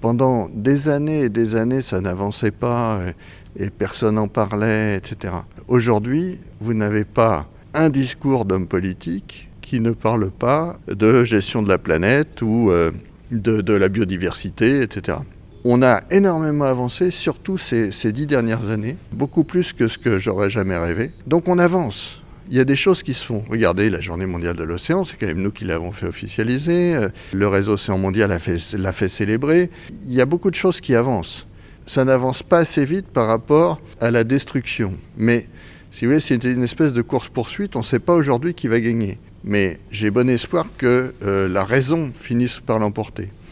Pendant des années et des années, ça n'avançait pas et personne n'en parlait, etc. Aujourd'hui, vous n'avez pas un discours d'homme politique qui ne parle pas de gestion de la planète ou de la biodiversité, etc. On a énormément avancé, surtout ces 10 dernières années, beaucoup plus que ce que j'aurais jamais rêvé. Donc on avance. Il y a des choses qui se font. Regardez, la Journée mondiale de l'océan, c'est quand même nous qui l'avons fait officialiser. Le réseau Océan Mondial l'a fait célébrer. Il y a beaucoup de choses qui avancent. Ça n'avance pas assez vite par rapport à la destruction. Mais, si vous voulez, c'est une espèce de course-poursuite. On ne sait pas aujourd'hui qui va gagner. Mais j'ai bon espoir que la raison finisse par l'emporter.